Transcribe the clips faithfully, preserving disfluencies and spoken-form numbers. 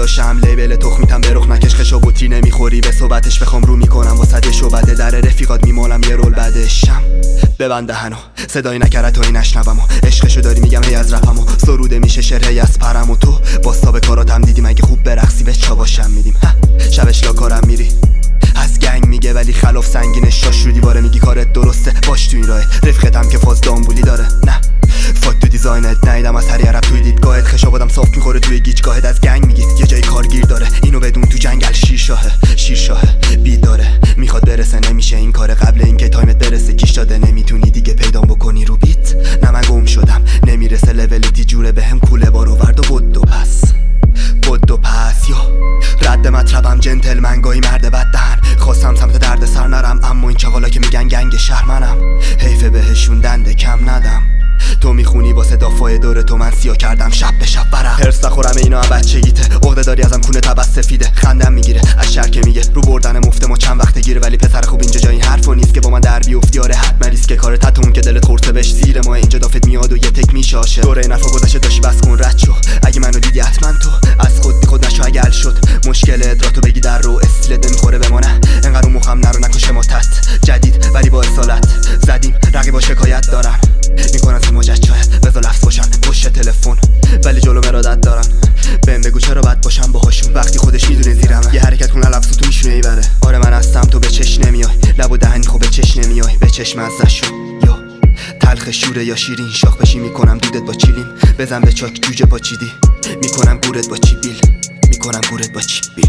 داشتم لیبل تخمیتم به رخ نکش خشابوتی نمیخوری به صحبتش بخوام رو میکنم واسه شعبده در رفیقات میمالم یه رول بعدشم ببند دهنو صدایی نکره تا این نشنوم و عشقشو داری میگم هی از رفم و سروده میشه شرهی از پرم و تو باستا به کاراتم دیدی مگه خوب برقصی به چاواشم میدیم شبش لا کارم میری از گنگ میگه ولی خلاف سنگینش شاش رو دیواره میگی کارت درسته باش تو این راه رفقتم که فاز دامبولی داره نه فاک تو دیزاینت نیدم از هر عرب توی دیدگاهت خشابادم صاف میخوره توی گیجگاهت از گنگ میگی یه جای کارگیر داره اینو بدون تو جنگل شیرشاهه شیرشاهه بید داره میخواد برسه نمیشه این کار قبل اینکه تایمت برسه کیش داده نمیتونی دیگه پیدام بکنی رو بیت نه من گم شدم نمیرسه لولتی جوره بهم کوله بارو ورد و بود و پس بود و پس یا رد مطلبم جنتلمنگایی مرد بد دهن خواستم سمت درد سر نرم اما این چغالا که میگن گنگ شهر منم حیفه بهشون دنده کم ندم تو میخونی واسه دافای دور تو من سیاه کردم شب به شب برم هرس نخورم اینا هم بچگیته عقده داری ازم کونه تبس سفیده خندم میگیره از شهر که میگه رو بردن مفته ما چند وقته گیره ولی پسر خوب اینجا جای این حرفو نیست که با من در بیفتی آره حتما ریسک کار تتون که دلت خورده بش زیر ما اینجا دافت میاد و یه تک میشاشه دوره این حرفا گذشته داشتی بس کن رد شو اگه منو دیدی حتما تو از خود بی خود نشو اگه حل شد مشکل ادراتو بگی در رو استیلت نمیخوره به ما نه انقدر مخم نرو نکشه ما تست جدید ولی با اصالت زدیم رقیبا شکایت دارن میکنن سماجت شاید بذار لفظ باشن پشت تلفن ولی جلو مرادت دارن بهم بگو چرا بد باشم باهاشون وقتی خودش میدونه زیرمه یه حرکت کن لفظ تو میشونه ایبره آره من هستم تو به چش نمیای لب و دهنی خب به چش نمیای به چشم ازشو یا تلخ شوره یا شیرین شاخ بشی میکنم دودت با چیلیم بزن به چاک جوجه با چیدی میکنم گورت با چی بیل میکنم گورت با چی بیل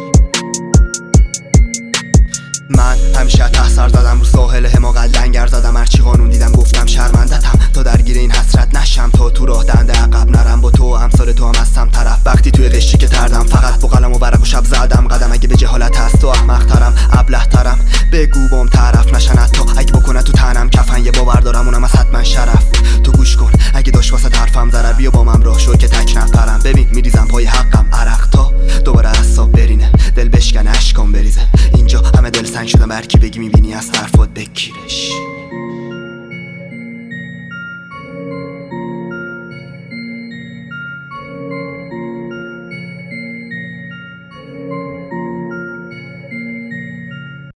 من همیشه تحصر زدم رو ساحل حماقت لنگر زدم هرچی قانون دیدم گفتم شرمندتم تا درگیر این حسرت نشم تا تو راه دنده عقب نرم با تو امثال تو هم هستم طرف وقتی توی قشتی که تردم فقط با قلم و ورق و شب زدم قدم اگه به جهالت هست تو احمق ترم ابله ترم بگو بام طرف نشن تو اگه بکنه تو تنم کفن یه باور دارم اونم از حتما شرف تو گوش کن اگه داشت واسه حرفم ضرر بیا با من راه شو که تک نپرم ببین میریزم پای حقم عرق تا دوباره حساب برینه دل بشکنه اشکام بریزه اینجا همه دل سنگ شدم برکی بگی میبینی از طرفات بکیرش